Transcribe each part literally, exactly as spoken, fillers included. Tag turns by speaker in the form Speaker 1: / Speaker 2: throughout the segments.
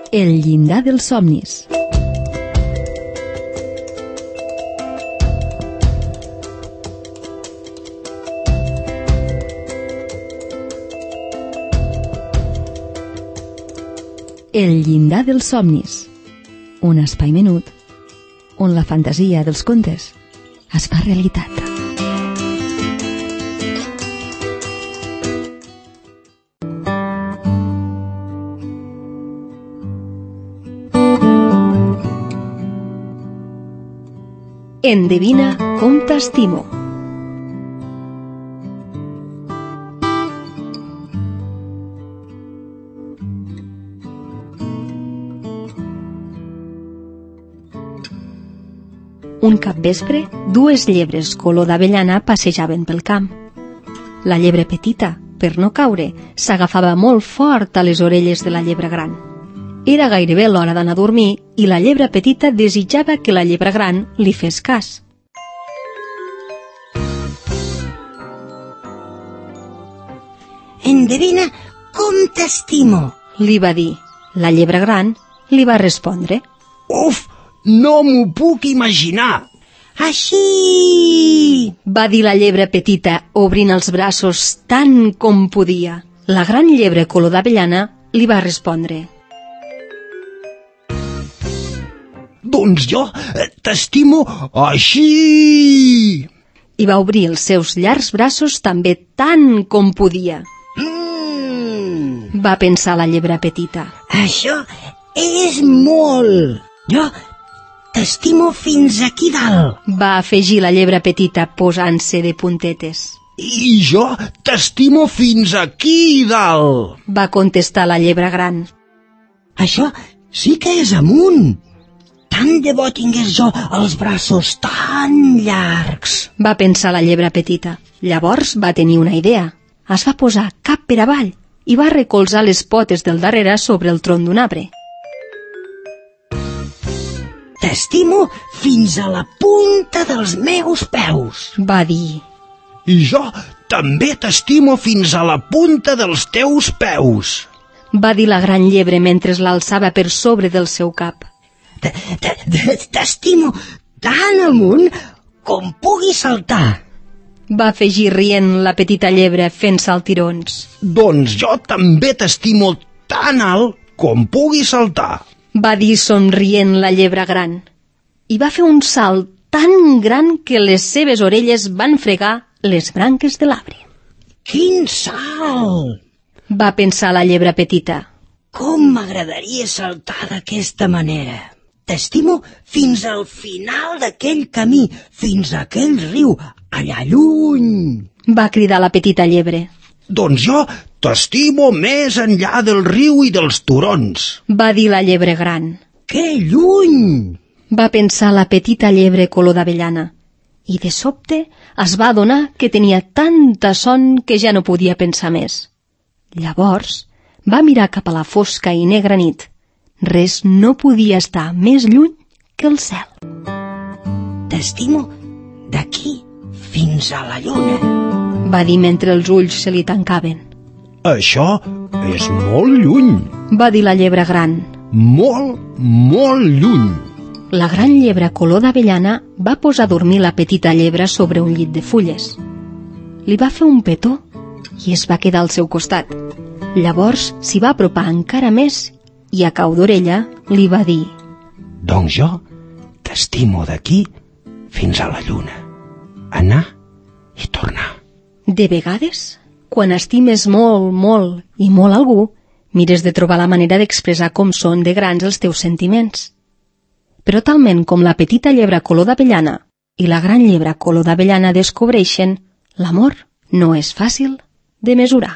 Speaker 1: El llindar dels somnis. El llindar dels somnis. Un espai menut on la fantasia dels contes es fa realitat. Endevina com t'estimo. Un capvespre, dues llebres color d'avellana passejaven pel camp. La llebre petita, per no caure, s'agafava molt fort a les orelles de la llebre gran. Era gairebé l'hora d'anar a dormir i la llebre petita desitjava que la llebre gran li fes cas.
Speaker 2: Endevina com t'estimo,
Speaker 1: li va dir. La llebre gran li va respondre.
Speaker 3: Uf, no m'ho puc imaginar.
Speaker 2: Així!
Speaker 1: Va dir la llebre petita, obrint els braços tant com podia. La gran llebre color d'avellana li va respondre.
Speaker 3: Doncs jo t'estimo així!
Speaker 1: I va obrir els seus llargs braços també tant com podia.
Speaker 2: Mm.
Speaker 1: Va pensar la llebre petita.
Speaker 2: Això és molt! Jo t'estimo fins aquí dalt.
Speaker 1: Va afegir la llebre petita posant-se de puntetes.
Speaker 3: I jo t'estimo fins aquí dalt.
Speaker 1: Va contestar la llebre gran.
Speaker 2: Això sí que és amunt. Tant de bo tingués jo els braços tan llargs.
Speaker 1: Va pensar la llebre petita. Llavors va tenir una idea. Es va posar cap per avall i va recolzar les potes del darrere sobre el tronc d'un arbre.
Speaker 2: T'estimo fins a la punta dels meus peus,
Speaker 1: va dir.
Speaker 3: I jo també t'estimo fins a la punta dels teus peus,
Speaker 1: va dir la gran llebre mentre l'alçava per sobre del seu cap.
Speaker 2: T'estimo tan amunt com pugui saltar,
Speaker 1: va afegir rient la petita llebre fent saltirons.
Speaker 3: Doncs jo també t'estimo tan alt com pugui saltar,
Speaker 1: va dir somrient la llebre gran. I va fer un salt tan gran que les seves orelles van fregar les branques de l'arbre.
Speaker 2: Quin salt!
Speaker 1: Va pensar la llebre petita.
Speaker 2: Com m'agradaria saltar d'aquesta manera. T'estimo fins al final d'aquell camí, fins a aquell riu, allà lluny,
Speaker 1: va cridar la petita llebre.
Speaker 3: Doncs jo t'estimo més enllà del riu i dels turons,
Speaker 1: va dir la llebre gran.
Speaker 2: Que lluny!
Speaker 1: Va pensar la petita llebre color d'avellana. I de sobte es va adonar que tenia tanta son que ja no podia pensar més. Llavors va mirar cap a la fosca i negra nit. Res no podia estar més lluny que el cel.
Speaker 2: T'estimo d'aquí fins a la lluna,
Speaker 1: va dir mentre els ulls se li tancaven.
Speaker 3: Això és molt lluny,
Speaker 1: va dir la llebre gran.
Speaker 3: Molt, molt lluny.
Speaker 1: La gran llebre color d'avellana va posar a dormir la petita llebre sobre un llit de fulles. Li va fer un petó i es va quedar al seu costat. Llavors s'hi va apropar encara més i a cau d'orella li va dir:
Speaker 3: Doncs jo t'estimo d'aquí fins a la lluna. Anar i tornar.
Speaker 1: De vegades, quan estimes molt, molt i molt algú, mires de trobar la manera d'expressar com són de grans els teus sentiments. Però talment com la petita llebre color d'avellana i la gran llebre color d'avellana descobreixen, l'amor no és fàcil de mesurar.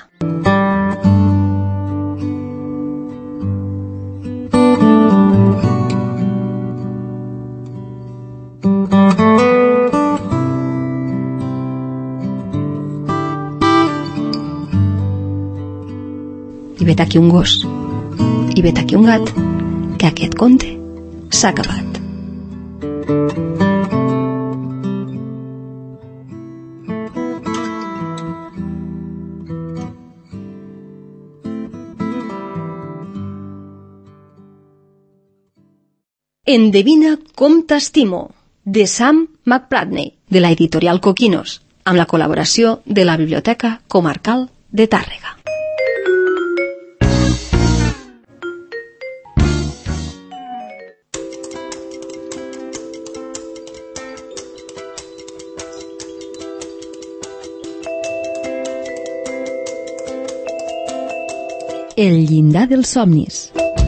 Speaker 1: I vet aquí un gos, i vet aquí un gat, que aquest conte s'ha acabat. Endevina com t'estimo, de Sam McPradney, de la editorial Coquinos, amb la col·laboració de la Biblioteca Comarcal de Tàrrega.
Speaker 4: El llindar dels somnis.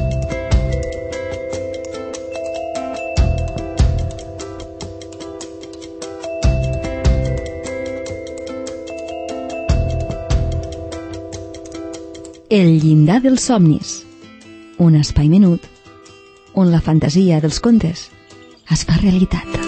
Speaker 4: El llindar dels somnis. Un espai menut on la fantasia dels contes es fa realitat.